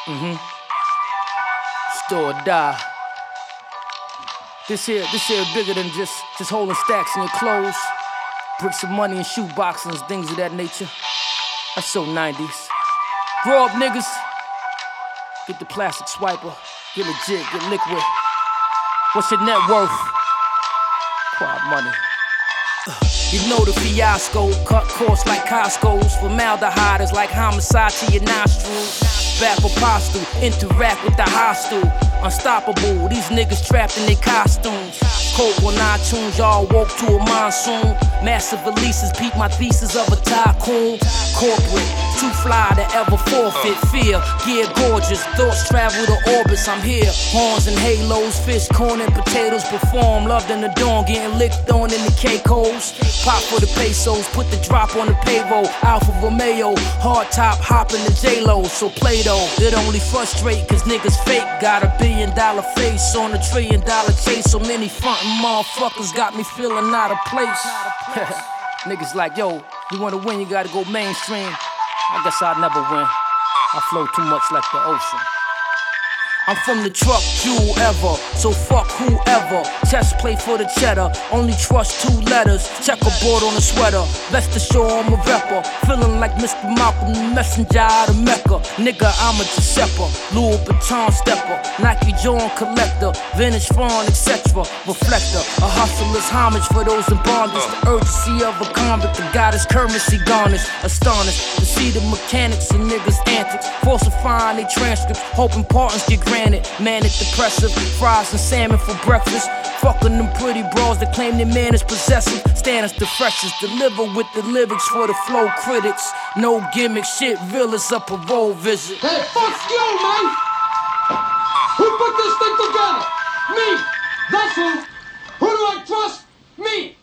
Store or die. This here bigger than just holding stacks in your clothes, bricks of money and shoe boxes and things of that nature. That's so 90s. Grow up, niggas. Get the plastic swiper. Get legit, get liquid. What's your net worth? Quiet money. You know the fiasco, cut costs like Costco's. Formaldehyde is like homicide to your nostrils. Back apostle, interact with the hostile. Unstoppable, these niggas trapped in their costumes. Coke on iTunes, y'all woke to a monsoon. Massive releases, peep my thesis of a tycoon. Corporate, too fly to ever forfeit fear. Gear gorgeous, thoughts travel to orbits, I'm here. Horns and halos, fish, corn and potatoes perform. Loved in the dawn, getting licked on in the Caicos. Pop for the pesos, put the drop on the payroll. Alpha Romeo, hard top hopping the J-Lo. So Play-Doh, it only frustrate cause niggas fake. Got $1 billion face on $1 trillion chase. So many frontin' motherfuckers got me feeling out of place. Niggas like, yo, you wanna win, you gotta go mainstream. I guess I'll never win. I flow too much like the ocean. I'm from the truck, jewel ever, so fuck whoever. Chest play for the cheddar, only trust 2 letters. Checkerboard on a sweater, best to show I'm a rapper. Feeling like Mr. Malcolm, the messenger out of Mecca. Nigga, I'm a Giuseppe, Louis Vuitton stepper, Nike Jordan collector, vintage fawn, etc. Reflector, a hustler's homage for those in bondage. The urgency of a convict, the goddess currency garnished. Astonished to see the mechanics and niggas' antics, falsifying their transcripts, hoping partners get granted. Manic depressive, fries and salmon for breakfast. Fucking them pretty bros that claim their man is possessive. Standards the freshest, deliver with the lyrics for the flow critics. No gimmick, shit real as a parole visit. Hey, fuck you, man! Who put this thing together? Me! That's who! Who do I trust? Me!